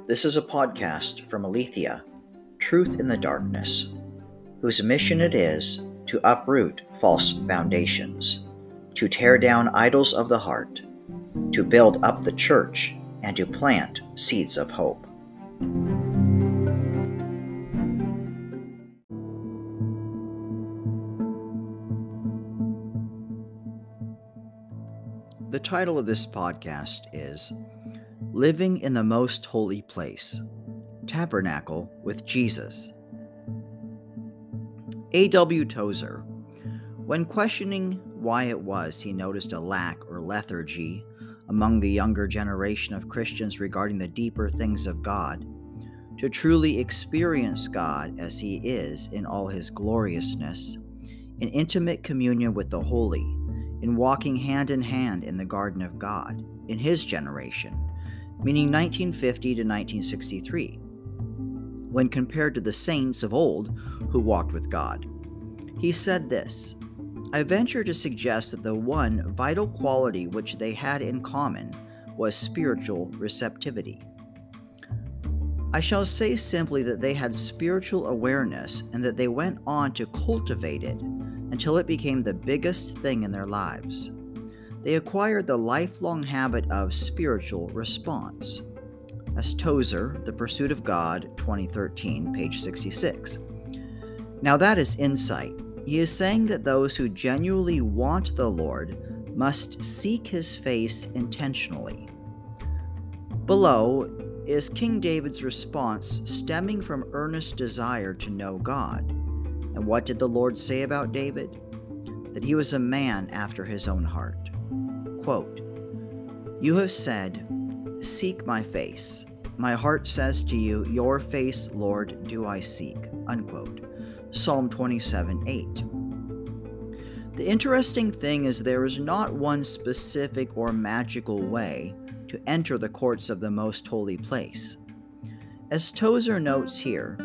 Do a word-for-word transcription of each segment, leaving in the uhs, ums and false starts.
This is a podcast from Aletheia, Truth in the Darkness, whose mission it is to uproot false foundations, to tear down idols of the heart, to build up the church, and to plant seeds of hope. The title of this podcast is Living in the Most Holy Place, Tabernacle with Jesus. A W Tozer, when questioning why it was he noticed a lack or lethargy among the younger generation of Christians regarding the deeper things of God, to truly experience God as he is in all his gloriousness, in intimate communion with the holy, in walking hand in hand in the garden of God, in his generation, meaning nineteen fifty to nineteen sixty-three, when compared to the saints of old who walked with God. He said this: I venture to suggest that the one vital quality which they had in common was spiritual receptivity. I shall say simply that they had spiritual awareness and that they went on to cultivate it until it became the biggest thing in their lives. They acquired the lifelong habit of spiritual response. That's Tozer, The Pursuit of God, twenty thirteen, page sixty-six. Now that is insight. He is saying that those who genuinely want the Lord must seek his face intentionally. Below is King David's response stemming from earnest desire to know God. And what did the Lord say about David? That he was a man after his own heart. Quote, You have said, seek my face. My heart says to you, your face, Lord, do I seek. Unquote. Psalm twenty-seven, eight. The interesting thing is there is not one specific or magical way to enter the courts of the most holy place. As Tozer notes here,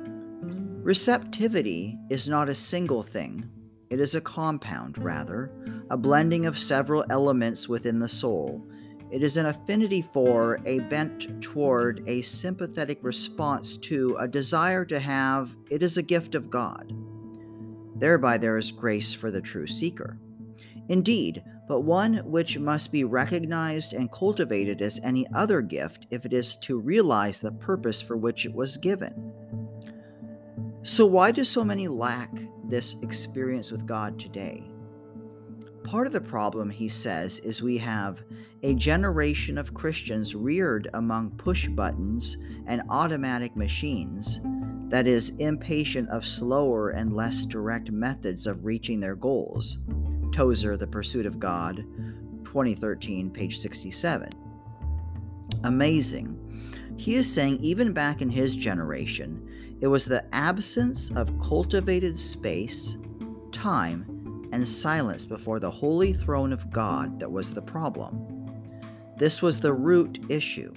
receptivity is not a single thing. It is a compound, rather, a blending of several elements within the soul. It is an affinity for, a bent toward, a sympathetic response to, a desire to have. It is a gift of God. Thereby there is grace for the true seeker. Indeed, but one which must be recognized and cultivated as any other gift if it is to realize the purpose for which it was given. So why do so many lack this experience with God today? Part of the problem, he says, is we have a generation of Christians reared among push buttons and automatic machines that is impatient of slower and less direct methods of reaching their goals. Tozer, The Pursuit of God, twenty thirteen, page sixty-seven. Amazing. He is saying even back in his generation, it was the absence of cultivated space, time, and silence before the holy throne of God that was the problem. This was the root issue.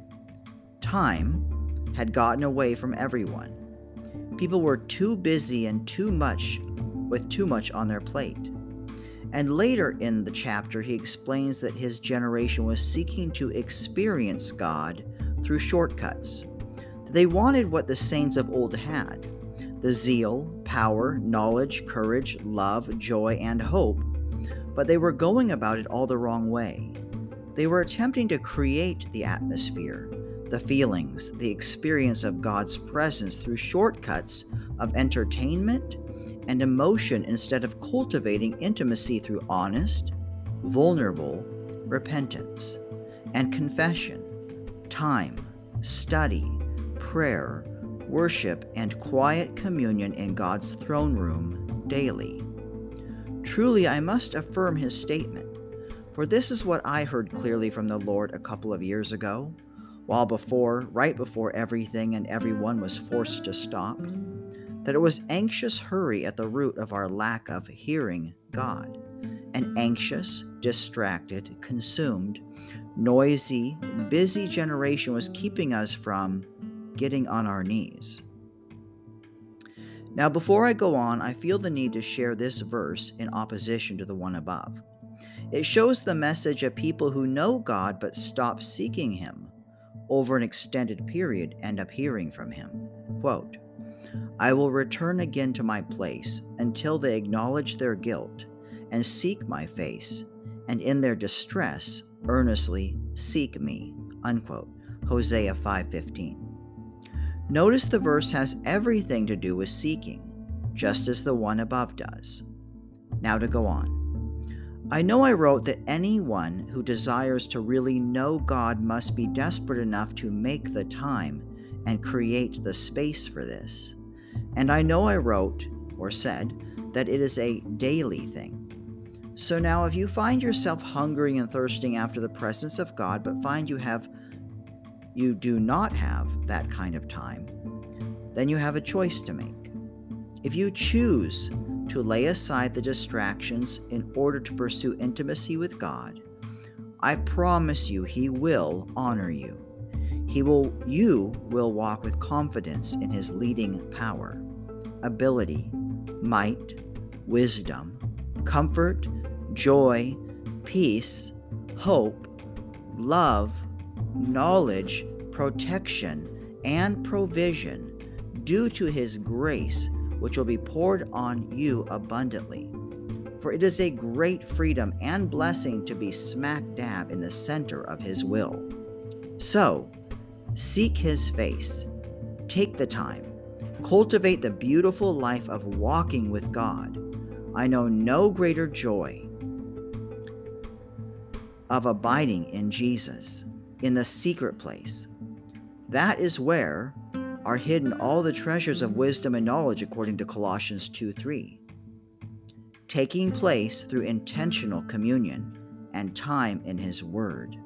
Time had gotten away from everyone. People were too busy and too much with too much on their plate. And later in the chapter, he explains that his generation was seeking to experience God through shortcuts. They wanted what the saints of old had: the zeal, power, knowledge, courage, love, joy, and hope, but they were going about it all the wrong way. They were attempting to create the atmosphere, the feelings, the experience of God's presence through shortcuts of entertainment and emotion instead of cultivating intimacy through honest, vulnerable repentance and confession, time, study, prayer, worship, and quiet communion in God's throne room daily. Truly, I must affirm his statement, for this is what I heard clearly from the Lord a couple of years ago, while before, right before everything and everyone was forced to stop, that it was anxious hurry at the root of our lack of hearing God. An anxious, distracted, consumed, noisy, busy generation was keeping us from getting on our knees. Now, before I go on, I feel the need to share this verse in opposition to the one above. It shows the message of people who know God but stop seeking him, over an extended period end up hearing from him. Quote, I will return again to my place until they acknowledge their guilt and seek my face, and in their distress earnestly seek me. Unquote. Hosea five fifteen. Notice the verse has everything to do with seeking, just as the one above does. Now to go on. I know I wrote that anyone who desires to really know God must be desperate enough to make the time and create the space for this. And I know I wrote, or said, that it is a daily thing. So now if you find yourself hungering and thirsting after the presence of God, but find you have you do not have that kind of time, then you have a choice to make. If you choose to lay aside the distractions in order to pursue intimacy with God, I promise you He will honor you. He will, you will walk with confidence in His leading power, ability, might, wisdom, comfort, joy, peace, hope, love, knowledge, protection, and provision due to His grace, which will be poured on you abundantly. For it is a great freedom and blessing to be smack dab in the center of His will. So, seek His face. Take the time. Cultivate the beautiful life of walking with God. I know no greater joy of abiding in Jesus, in the secret place. That is where are hidden all the treasures of wisdom and knowledge, according to Colossians two three, taking place through intentional communion and time in His Word.